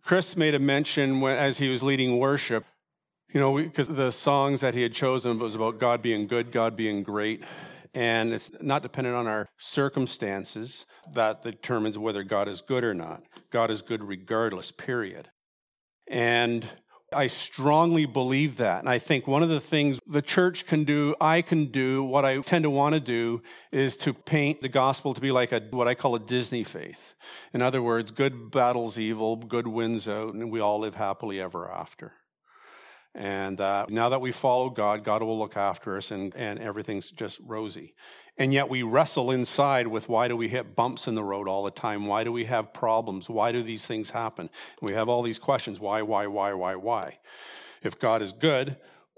Chris made a mention as he was leading worship, because the songs that he had chosen was about God being good, God being great. And it's not dependent on our circumstances that determines whether God is good or not. God is good regardless, period. And I strongly believe that. And I think one of the things the church can do, I can do, what I tend to want to do is to paint the gospel to be like what I call a Disney faith. In other words, good battles evil, good wins out, and we all live happily ever after. And now that we follow God, God will look after us and everything's just rosy. And yet we wrestle inside with why do we hit bumps in the road all the time? Why do we have problems? Why do these things happen? And we have all these questions. Why? If God is good,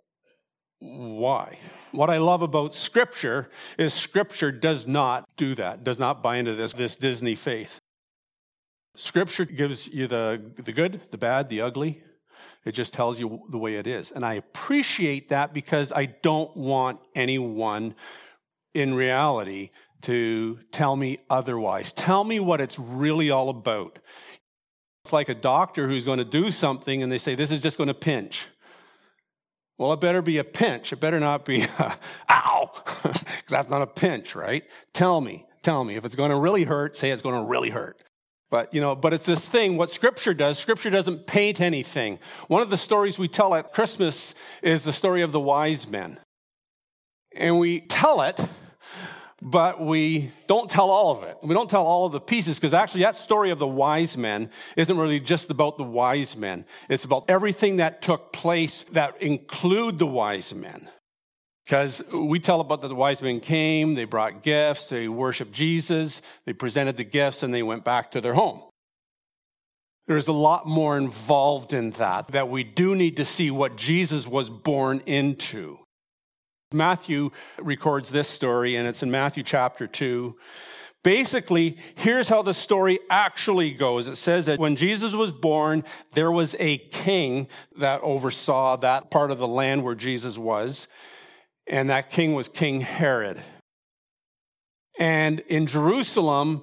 why? What I love about Scripture is Scripture does not do that, does not buy into this Disney faith. Scripture gives you the good, the bad, the ugly. It just tells you the way it is. And I appreciate that because I don't want anyone in reality to tell me otherwise. Tell me what it's really all about. It's like a doctor who's going to do something and they say, this is just going to pinch. Well, it better be a pinch. It better not be, ow, because that's not a pinch, right? Tell me. If it's going to really hurt, say it's going to really hurt. But it's this thing, what Scripture does, Scripture doesn't paint anything. One of the stories we tell at Christmas is the story of the wise men. And we tell it, but we don't tell all of it. We don't tell all of the pieces, because actually that story of the wise men isn't really just about the wise men. It's about everything that took place that include the wise men. Because we tell about that the wise men came, they brought gifts, they worshiped Jesus, they presented the gifts, and they went back to their home. There's a lot more involved in that we do need to see what Jesus was born into. Matthew records this story, and it's in Matthew chapter 2. Basically, here's how the story actually goes. It says that when Jesus was born, there was a king that oversaw that part of the land where Jesus was. And that king was King Herod. And in Jerusalem,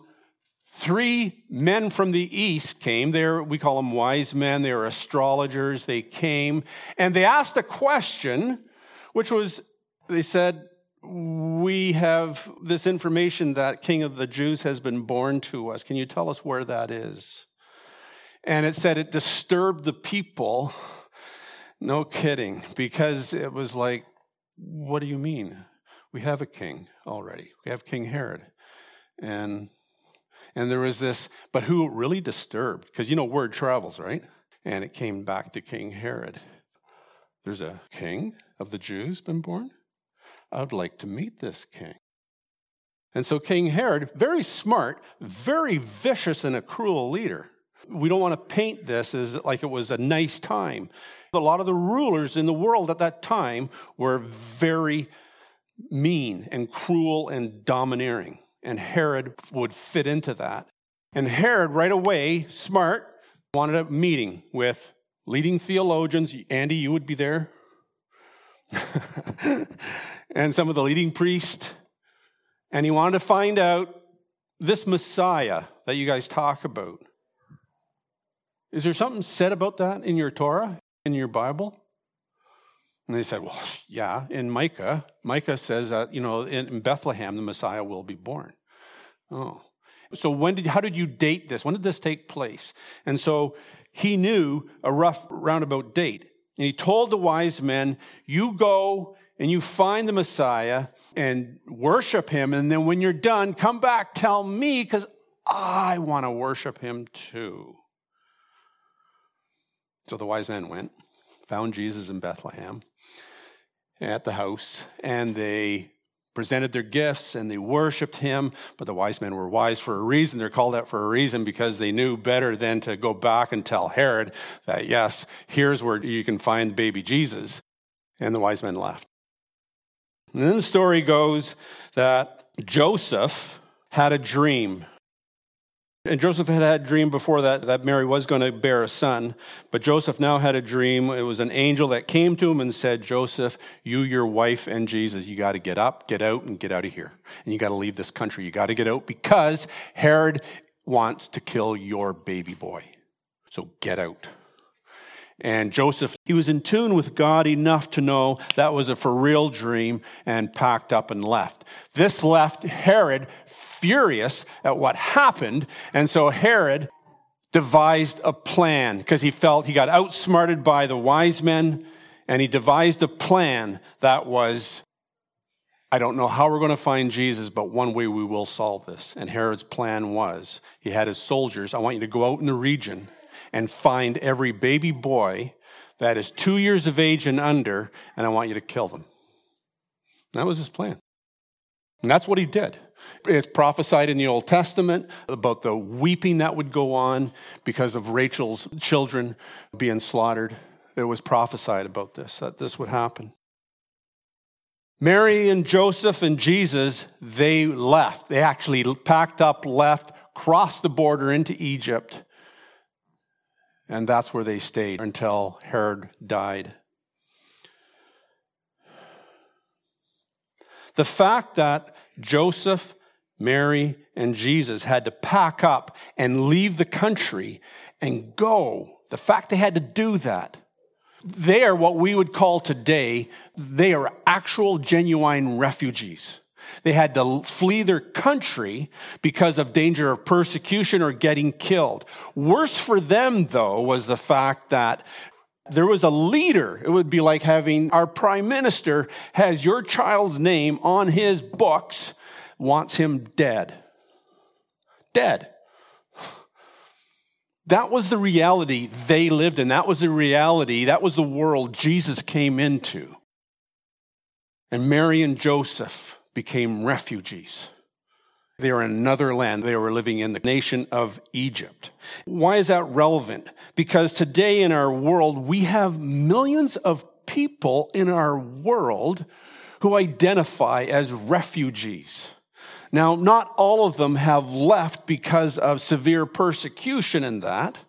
3 men from the east came. We call them wise men. They were astrologers. They came and they asked a question, which was, they said, we have this information that King of the Jews has been born to us. Can you tell us where that is? And it said it disturbed the people. No kidding, because it was like, what do you mean? We have a king already. We have King Herod. And there was this, but who it really disturbed? Because word travels, right? And it came back to King Herod. There's a king of the Jews been born? I'd like to meet this king. And so King Herod, very smart, very vicious and a cruel leader. We don't want to paint this as like it was a nice time. A lot of the rulers in the world at that time were very mean and cruel and domineering. And Herod would fit into that. And Herod, right away, smart, wanted a meeting with leading theologians. Andy, you would be there. And some of the leading priests. And he wanted to find out this Messiah that you guys talk about. Is there something said about that in your Torah, in your Bible? And they said, well, yeah, in Micah. Micah says that, in Bethlehem, the Messiah will be born. Oh. So how did you date this? When did this take place? And so he knew a rough roundabout date. And he told the wise men, you go and you find the Messiah and worship him. And then when you're done, come back, tell me, because I want to worship him too. So the wise men went, found Jesus in Bethlehem at the house, and they presented their gifts and they worshiped him. But the wise men were wise for a reason. They're called that for a reason because they knew better than to go back and tell Herod that, yes, here's where you can find baby Jesus. And the wise men left. And then the story goes that Joseph had a dream. And Joseph had a dream before that Mary was going to bear a son. But Joseph now had a dream. It was an angel that came to him and said, Joseph, you, your wife, and Jesus, you got to get up, get out, and get out of here. And you got to leave this country. You got to get out because Herod wants to kill your baby boy. So get out. And Joseph, he was in tune with God enough to know that was a for real dream and packed up and left. This left Herod furious at what happened. And so Herod devised a plan because he felt he got outsmarted by the wise men, and he devised a plan that was, I don't know how we're going to find Jesus, but one way we will solve this. And Herod's plan was, he had his soldiers, I want you to go out in the region and find every baby boy that is 2 years of age and under, and I want you to kill them. And that was his plan. And that's what he did. It's prophesied in the Old Testament about the weeping that would go on because of Rachel's children being slaughtered. It was prophesied about this, that this would happen. Mary and Joseph and Jesus, they left. They actually packed up, left, crossed the border into Egypt, and that's where they stayed until Herod died. The fact that Joseph, Mary, and Jesus had to pack up and leave the country and go, the fact they had to do that, they are what we would call today, they are actual, genuine refugees. They had to flee their country because of danger of persecution or getting killed. Worse for them, though, was the fact that there was a leader. It would be like having our prime minister has your child's name on his books, wants him dead. Dead. That was the reality they lived in. That was the reality, that was the world Jesus came into. And Mary and Joseph became refugees. They were in another land. They were living in the nation of Egypt. Why is that relevant? Because today in our world, we have millions of people in our world who identify as refugees. Now, not all of them have left because of severe persecution in that,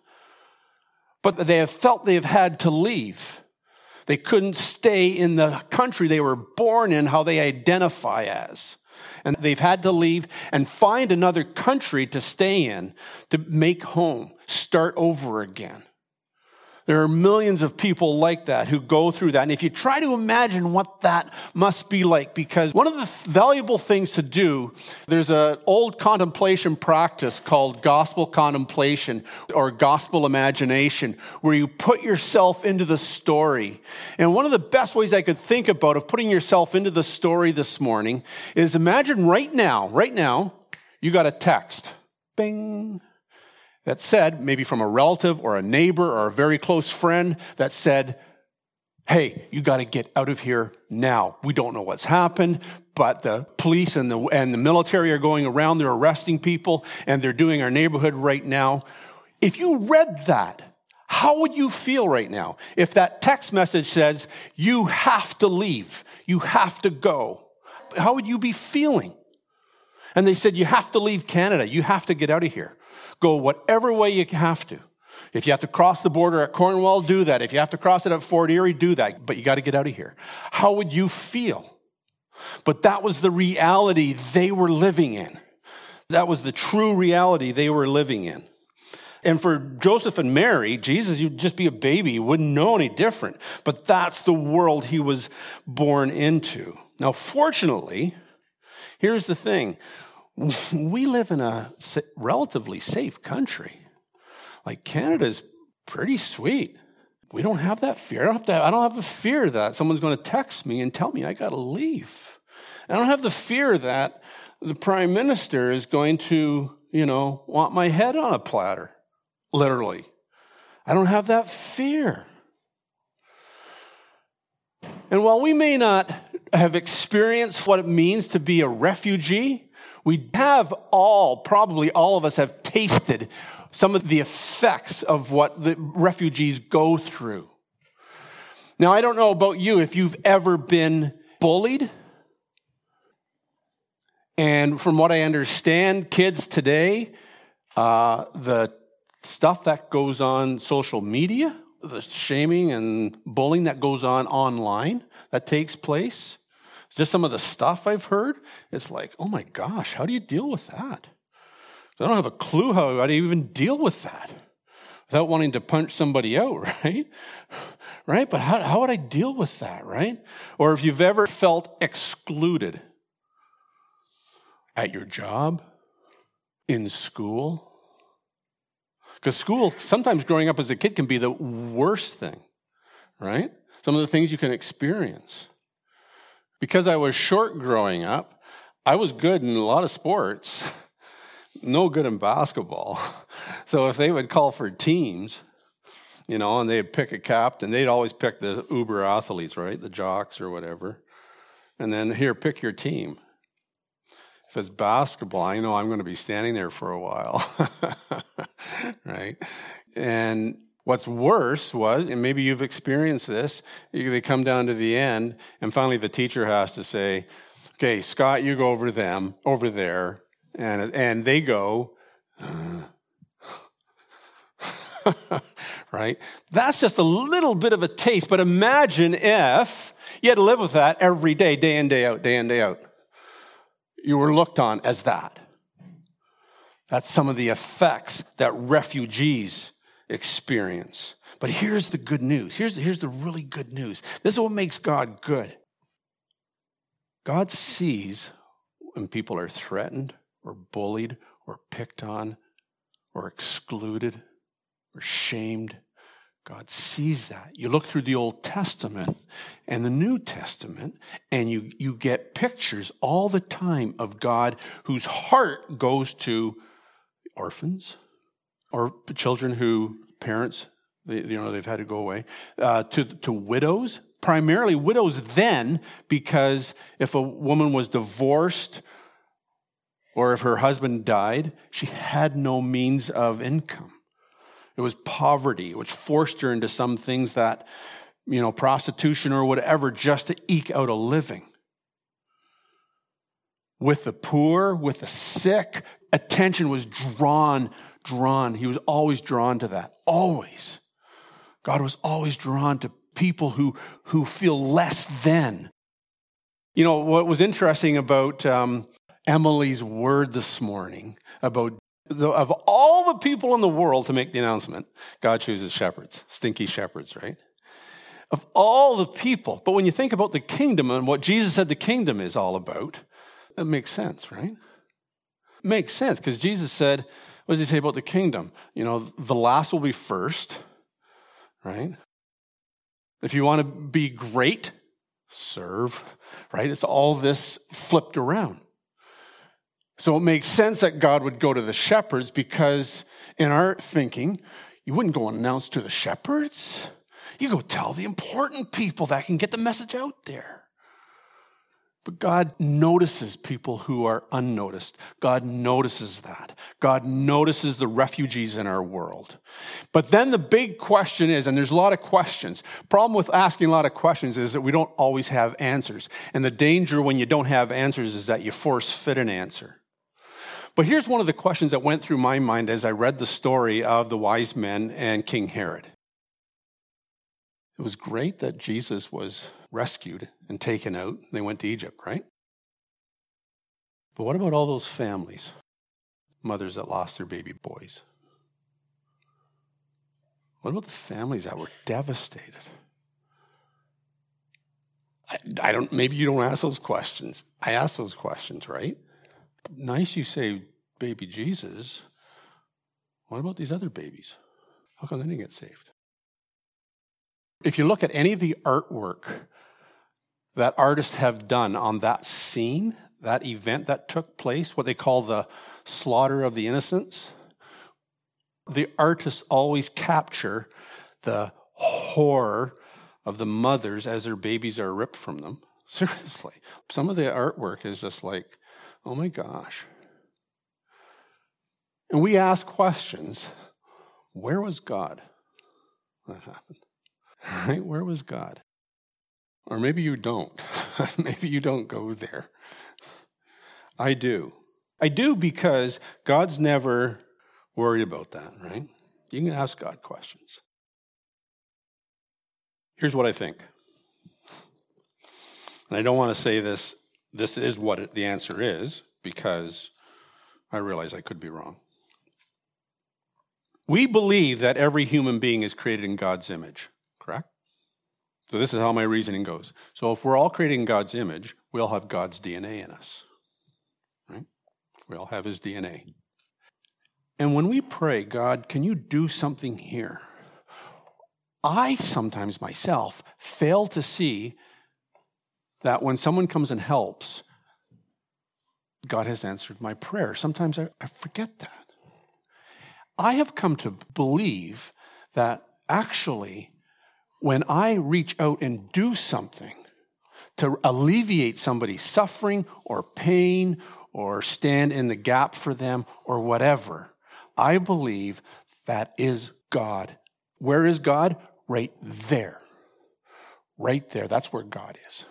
but they have felt they have had to leave. They couldn't stay in the country they were born in, how they identify as. And they've had to leave and find another country to stay in, to make home, start over again. There are millions of people like that who go through that. And if you try to imagine what that must be like, because one of the valuable things to do, there's an old contemplation practice called gospel contemplation or gospel imagination, where you put yourself into the story. And one of the best ways I could think about of putting yourself into the story this morning is imagine right now, you got a text. Bing. That said, maybe from a relative or a neighbor or a very close friend, that said, hey, you got to get out of here now. We don't know what's happened, but the police and the military are going around, they're arresting people, and they're doing our neighborhood right now. If you read that, how would you feel right now? If that text message says, you have to leave, you have to go, how would you be feeling? And they said, you have to leave Canada, you have to get out of here. Go whatever way you have to. If you have to cross the border at Cornwall, do that. If you have to cross it at Fort Erie, do that. But you got to get out of here. How would you feel? But that was the reality they were living in. That was the true reality they were living in. And for Joseph and Mary, Jesus, you'd just be a baby. You wouldn't know any different. But that's the world he was born into. Now, fortunately, here's the thing. We live in a relatively safe country. Like Canada's pretty sweet. We don't have that fear. I don't have a fear that someone's going to text me and tell me I got to leave. I don't have the fear that the prime minister is going to, want my head on a platter, literally. I don't have that fear. And while we may not have experienced what it means to be a refugee, we have probably all of us have tasted some of the effects of what the refugees go through. Now, I don't know about you, if you've ever been bullied. And from what I understand, kids today, the stuff that goes on social media, the shaming and bullying that goes on online, that takes place, just some of the stuff I've heard, it's like, oh my gosh, how do you deal with that? I don't have a clue how to even deal with that. without wanting to punch somebody out, right? Right? But how would I deal with that, right? Or if you've ever felt excluded at your job, in school. Because school, sometimes growing up as a kid can be the worst thing, right? Some of the things you can experience. Because I was short growing up, I was good in a lot of sports, no good in basketball. So if they would call for teams, and they'd pick a captain, they'd always pick the uber athletes, right? The jocks or whatever. And then, here, pick your team. If it's basketball, I know I'm going to be standing there for a while, right? And what's worse was, and maybe you've experienced this, they come down to the end, and finally the teacher has to say, okay, Scott, you go over there, and they go, right? That's just a little bit of a taste, but imagine if you had to live with that every day, day in, day out, day in, day out. You were looked on as that. That's some of the effects that refugees experience. But here's the good news. Here's the really good news. This is what makes God good. God sees when people are threatened or bullied or picked on or excluded or shamed. God sees that. You look through the Old Testament and the New Testament, and you get pictures all the time of God whose heart goes to orphans or children who parents, they've had to go away, to widows, primarily widows then, because if a woman was divorced or if her husband died, she had no means of income. It was poverty, which forced her into some things that, prostitution or whatever, just to eke out a living. With the poor, with the sick, attention was drawn. He was always drawn to that, always. God was always drawn to people who feel less than. What was interesting about Emily's word this morning about of all the people in the world to make the announcement, God chooses shepherds, stinky shepherds, right? Of all the people. But when you think about the kingdom and what Jesus said the kingdom is all about, it makes sense, right? It makes sense because Jesus said, what does he say about the kingdom? The last will be first, right? If you want to be great, serve, right? It's all this flipped around. So it makes sense that God would go to the shepherds because in our thinking, you wouldn't go and announce to the shepherds. You go tell the important people that can get the message out there. But God notices people who are unnoticed. God notices that. God notices the refugees in our world. But then the big question is, and there's a lot of questions. Problem with asking a lot of questions is that we don't always have answers. And the danger when you don't have answers is that you force fit an answer. But here's one of the questions that went through my mind as I read the story of the wise men and King Herod. It was great that Jesus was rescued and taken out. They went to Egypt, right? But what about all those families? Mothers that lost their baby boys? What about the families that were devastated? Maybe you don't ask those questions. I ask those questions, right? Nice you say baby Jesus. What about these other babies? How come they didn't get saved? If you look at any of the artwork that artists have done on that scene, that event that took place, what they call the slaughter of the innocents, the artists always capture the horror of the mothers as their babies are ripped from them. Seriously. Some of the artwork is just like, oh my gosh. And we ask questions. Where was God when that happened? Right? Where was God? Or maybe you don't. Maybe you don't go there. I do. I do because God's never worried about that, right? You can ask God questions. Here's what I think. And I don't want to say this is what the answer is, because I realize I could be wrong. We believe that every human being is created in God's image, correct? So this is how my reasoning goes. So if we're all created in God's image, we all have God's DNA in us, right? We all have his DNA. And when we pray, God, can you do something here? I sometimes myself fail to see that when someone comes and helps, God has answered my prayer. Sometimes I forget that. I have come to believe that actually, when I reach out and do something to alleviate somebody's suffering or pain or stand in the gap for them or whatever, I believe that is God. Where is God? Right there. Right there. That's where God is.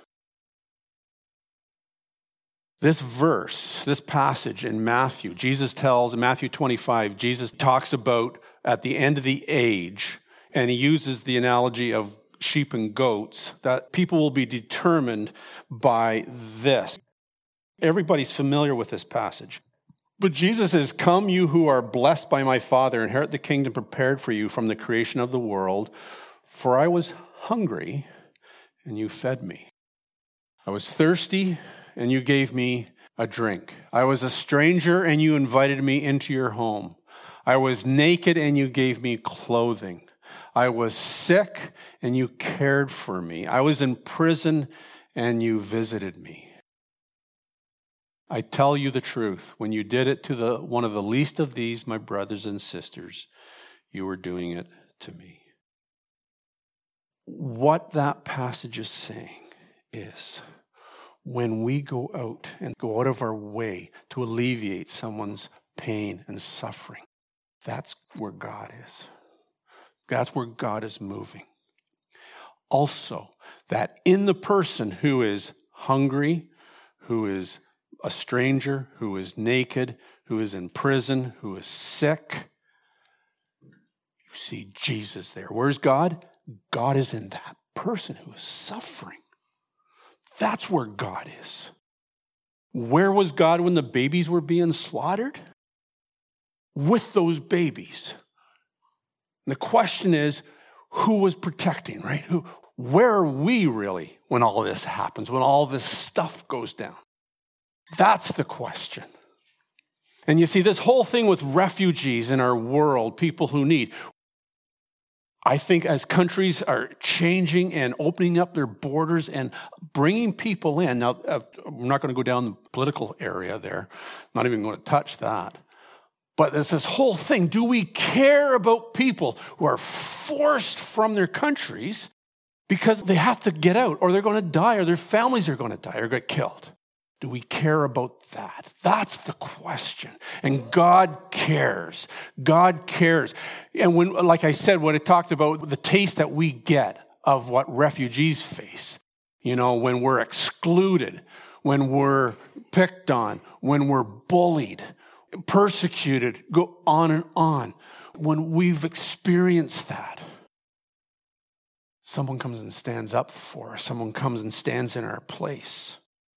This verse, this passage in Matthew, Jesus tells in Matthew 25, Jesus talks about at the end of the age, and he uses the analogy of sheep and goats, that people will be determined by this. Everybody's familiar with this passage. But Jesus says, "Come, you who are blessed by my Father, inherit the kingdom prepared for you from the creation of the world. For I was hungry, and you fed me. I was thirsty, and you gave me a drink. I was a stranger, and you invited me into your home. I was naked, and you gave me clothing. I was sick, and you cared for me. I was in prison, and you visited me. I tell you the truth, when you did it to one of the least of these, my brothers and sisters, you were doing it to me." What that passage is saying is, when we go out and go out of our way to alleviate someone's pain and suffering, that's where God is. That's where God is moving. Also, that in the person who is hungry, who is a stranger, who is naked, who is in prison, who is sick, you see Jesus there. Where's God? God is in that person who is suffering. That's where God is. Where was God when the babies were being slaughtered? With those babies. And the question is, who was protecting, right? Where are we really when all this happens, when all this stuff goes down? That's the question. And you see, this whole thing with refugees in our world, people who need, I think as countries are changing and opening up their borders and bringing people in, now, I'm not going to go down the political area there, I'm not even going to touch that. But there's this whole thing, do we care about people who are forced from their countries because they have to get out or they're going to die or their families are going to die or get killed? Do we care about that? That's the question. And God cares. God cares. And when, like I said, when it talked about the taste that we get of what refugees face, you know, when we're excluded, when we're picked on, when we're bullied, persecuted, go on and on. When we've experienced that, someone comes and stands up for us. Someone comes and stands in our place.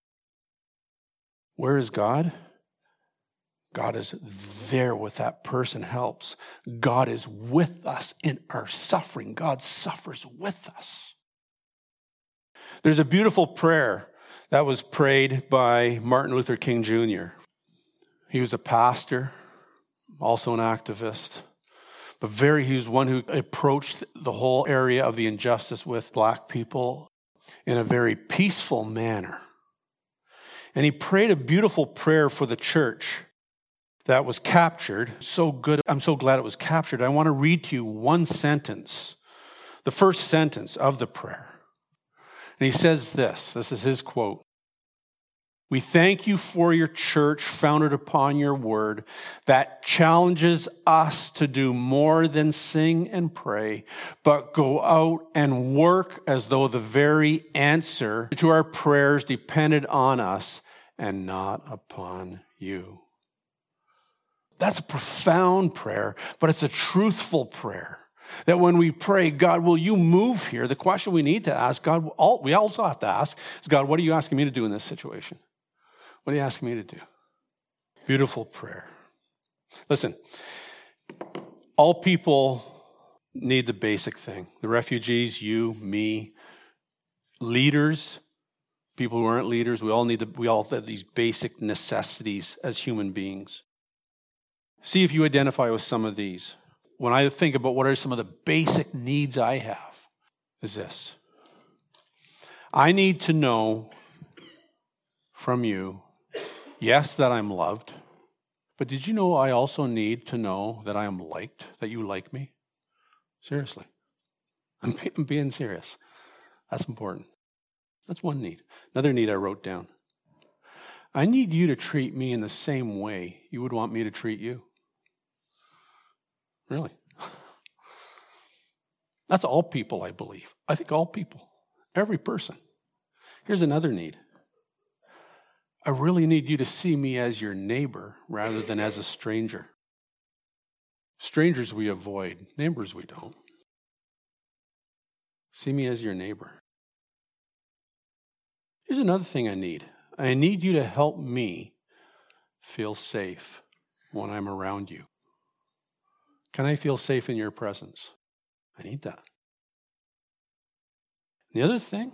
Where is God? God is there with that person helps. God is with us in our suffering. God suffers with us. There's a beautiful prayer that was prayed by Martin Luther King Jr. He was a pastor, also an activist, but he was one who approached the whole area of the injustice with black people in a very peaceful manner. And he prayed a beautiful prayer for the church that was captured. So good. I'm so glad it was captured. I want to read to you one sentence, the first sentence of the prayer. And he says this is his quote. "We thank you for your church founded upon your word that challenges us to do more than sing and pray, but go out and work as though the very answer to our prayers depended on us and not upon you." That's a profound prayer, but it's a truthful prayer. That when we pray, God, will you move here? The question we need to ask, God, we also have to ask is, God, what are you asking me to do in this situation? What are you asking me to do? Beautiful prayer. Listen, All people need the basic thing. The refugees, you, me, leaders, people who aren't leaders, we all have these basic necessities as human beings. See if you identify with some of these. When I think about what are some of the basic needs I have, is this. I need to know from you, yes, that I'm loved, but did you know I also need to know that I am liked, that you like me? Seriously. I'm being serious. That's important. That's one need. Another need I wrote down. I need you to treat me in the same way you would want me to treat you. Really. That's all people, I believe. I think all people. Every person. Here's another need. I really need you to see me as your neighbor rather than as a stranger. Strangers we avoid. Neighbors we don't. See me as your neighbor. Here's another thing I need. I need you to help me feel safe when I'm around you. Can I feel safe in your presence? I need that. The other thing,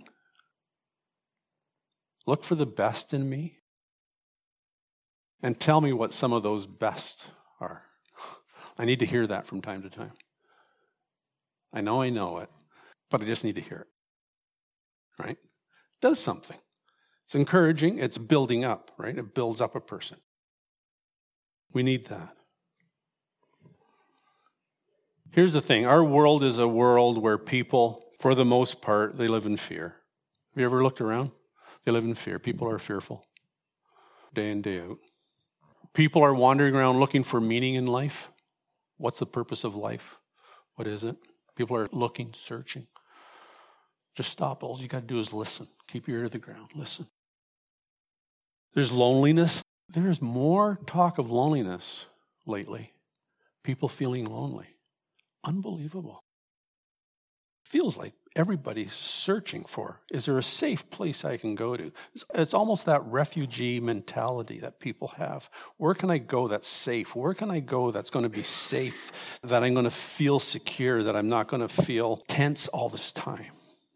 look for the best in me and tell me what some of those best are. I need to hear that from time to time. I know it, but I just need to hear it. Right? It does something. It's encouraging. It's building up, right? It builds up a person. We need that. Here's the thing. Our world is a world where people, for the most part, they live in fear. Have you ever looked around? They live in fear. People are fearful. Day in, day out. People are wandering around looking for meaning in life. What's the purpose of life? What is it? People are looking, searching. Just stop. All you got to do is listen. Keep your ear to the ground. Listen. There's loneliness. There's more talk of loneliness lately. People feeling lonely. Unbelievable. Feels like everybody's searching for, is there a safe place I can go to? It's almost that refugee mentality that people have. Where can I go that's safe? Where can I go that's going to be safe, that I'm going to feel secure, that I'm not going to feel tense all this time?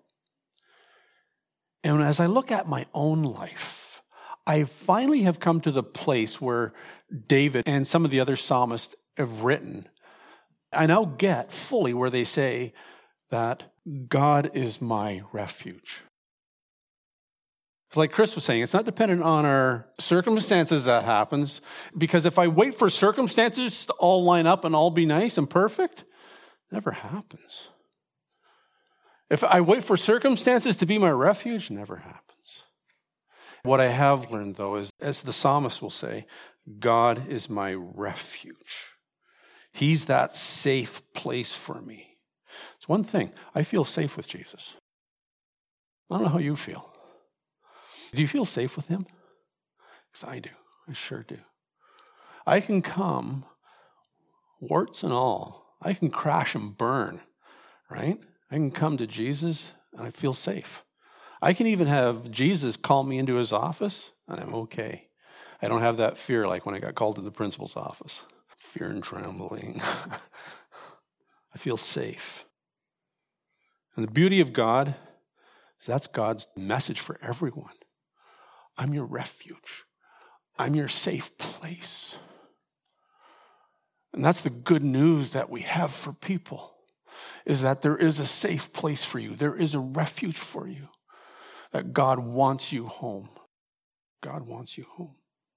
And as I look at my own life, I finally have come to the place where David and some of the other psalmists have written, I now get fully where they say that God is my refuge. It's like Chris was saying, it's not dependent on our circumstances that happens, because if I wait for circumstances to all line up and all be nice and perfect, it never happens. If I wait for circumstances to be my refuge, it never happens. What I have learned, though, is, as the psalmist will say, God is my refuge. He's that safe place for me. It's one thing. I feel safe with Jesus. I don't know how you feel. Do you feel safe with him? Because I do. I sure do. I can come, warts and all. I can crash and burn, right? I can come to Jesus and I feel safe. I can even have Jesus call me into his office and I'm okay. I don't have that fear like when I got called to the principal's office. Fear and trembling. I feel safe. And the beauty of God is that's God's message for everyone. I'm your refuge. I'm your safe place. And that's the good news that we have for people, is that there is a safe place for you. There is a refuge for you. That God wants you home. God wants you home.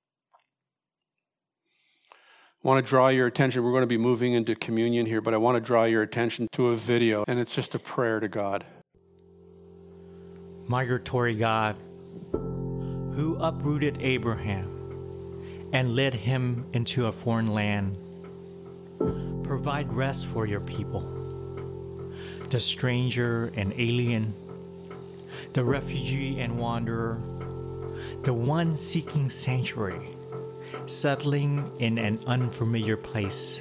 I want to draw your attention. We're going to be moving into communion here, but I want to draw your attention to a video, and it's just a prayer to God. Migratory God, who uprooted Abraham and led him into a foreign land, provide rest for your people, the stranger and alien, the refugee and wanderer, the one seeking sanctuary, settling in an unfamiliar place.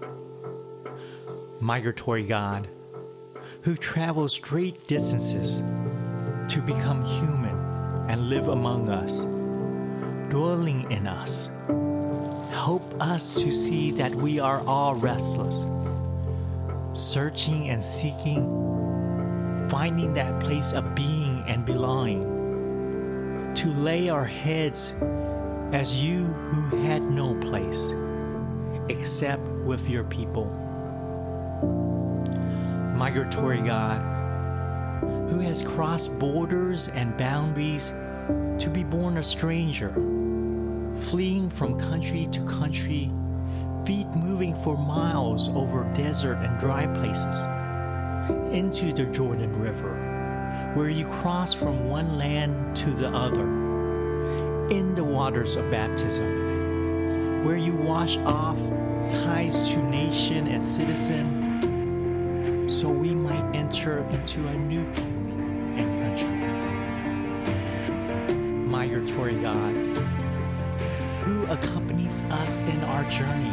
Migratory God, who travels great distances to become human and live among us, dwelling in us, help us to see that we are all restless searching and seeking, finding that place of being and belonging, to lay our heads as you who had no place except with your people. Migratory God, who has crossed borders and boundaries to be born a stranger, fleeing from country to country, feet moving for miles over desert and dry places, into the Jordan River, where you cross from one land to the other, in the waters of baptism, where you wash off ties to nation and citizen, so we might enter into a new kingdom and country. Migratory God, who accompanies us in our journey,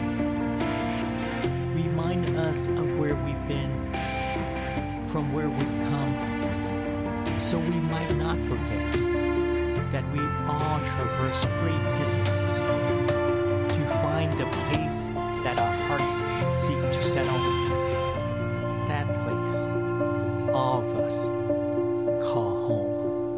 remind us of where we've been, from where we've come, so we might not forget that we all traverse great distances to find the place that our hearts seek to settle. That place all of us call home.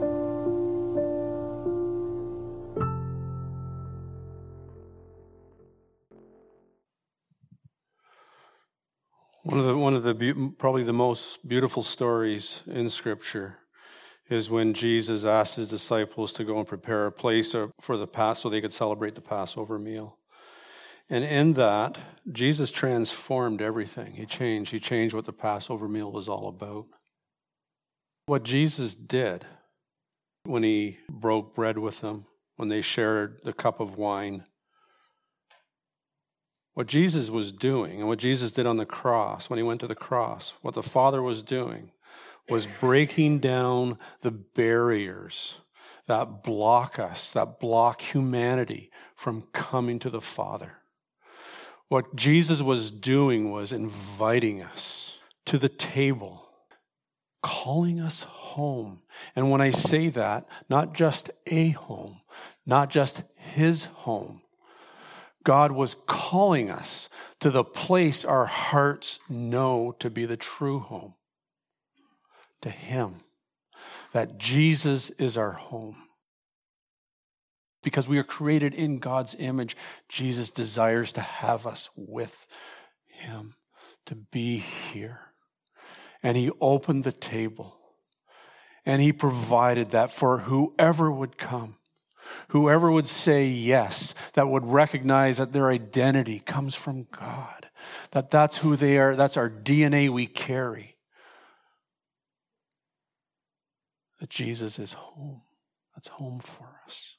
One of the probably the most beautiful stories in Scripture is when Jesus asked his disciples to go and prepare a place for the Pass so they could celebrate the Passover meal. And in that, Jesus transformed everything. He changed what the Passover meal was all about. What Jesus did when he broke bread with them, when they shared the cup of wine, what Jesus was doing and what Jesus did on the cross, when he went to the cross, what the Father was doing was breaking down the barriers that block us, that block humanity from coming to the Father. What Jesus was doing was inviting us to the table, calling us home. And when I say that, not just a home, not just his home, God was calling us to the place our hearts know to be the true home, to him, that Jesus is our home. Because we are created in God's image, Jesus desires to have us with him, to be here. And he opened the table, and he provided that for whoever would come, whoever would say yes, that would recognize that their identity comes from God, that that's who they are, that's our DNA we carry, that Jesus is home. That's home for us.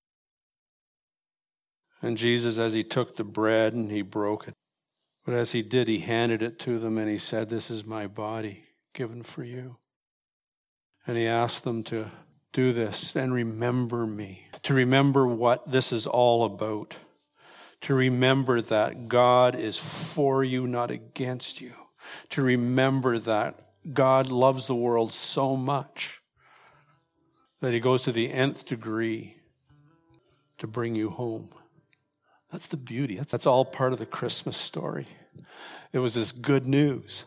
And Jesus, as he took the bread and he broke it, but as he did, he handed it to them and he said, "This is my body given for you." And he asked them to do this and remember me, to remember what this is all about, to remember that God is for you, not against you, to remember that God loves the world so much that he goes to the nth degree to bring you home. That's the beauty. That's all part of the Christmas story. It was this good news.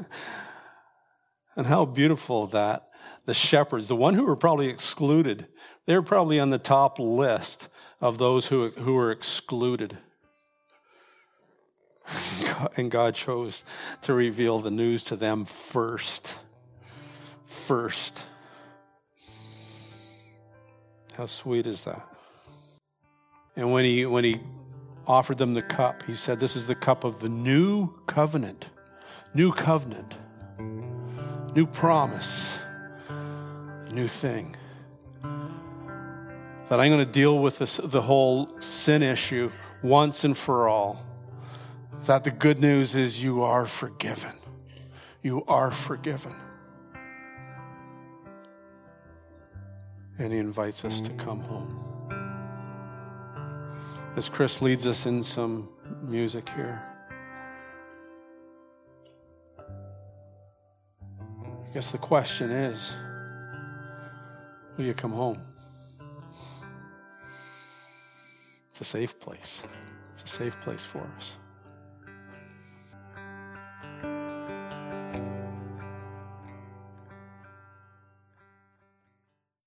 And how beautiful that the shepherds, the one who were probably excluded, they were probably on the top list of those who were excluded. And God chose to reveal the news to them first. First. How sweet is that? And when he offered them the cup, he said, "This is the cup of the new covenant, new promise, new thing. That I'm going to deal with the whole sin issue once and for all. That the good news is you are forgiven. You are forgiven." And he invites us to come home. As Chris leads us in some music here, I guess the question is, will you come home? It's a safe place. It's a safe place for us.